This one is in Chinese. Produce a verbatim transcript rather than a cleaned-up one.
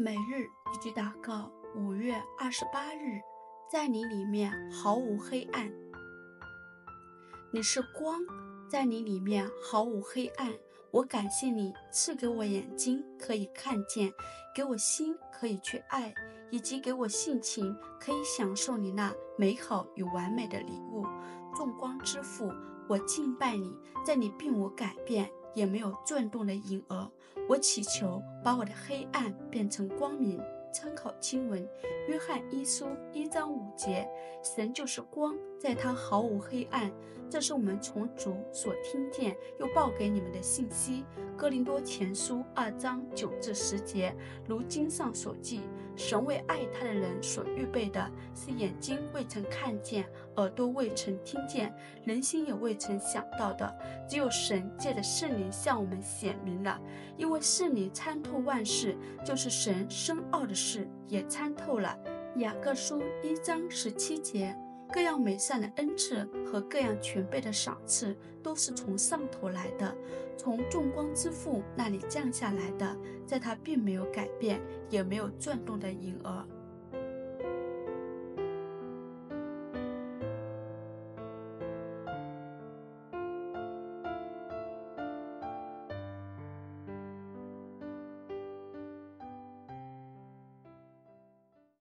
每日一句祷告，五月二十八日，在你里面毫无黑暗。你是光，在你里面毫无黑暗。我感谢你赐给我眼睛可以看见，给我心可以去爱，以及给我性情可以享受你那美好与完美的礼物。众光之父，我敬拜你，在你并无改变也没有转动的影儿。我祈求把我的黑暗变成光明。参考经文约翰一书一章五节，神就是光，在他毫无黑暗。这是我们从主所听见又报给你们的信息。哥林多前书二章九至十节，如经上所记，神为爱他的人所预备的是眼睛未曾看见，耳朵未曾听见，人心也未曾想到的，只有神借着圣灵向我们显明了。因为圣灵参透万事，就是神深奥的事也参透了。雅各书一章十七节，各样美善的恩赐和各样全备的赏赐都是从上头来的，从众光之父那里降下来的，在他并没有改变也没有转动的影儿。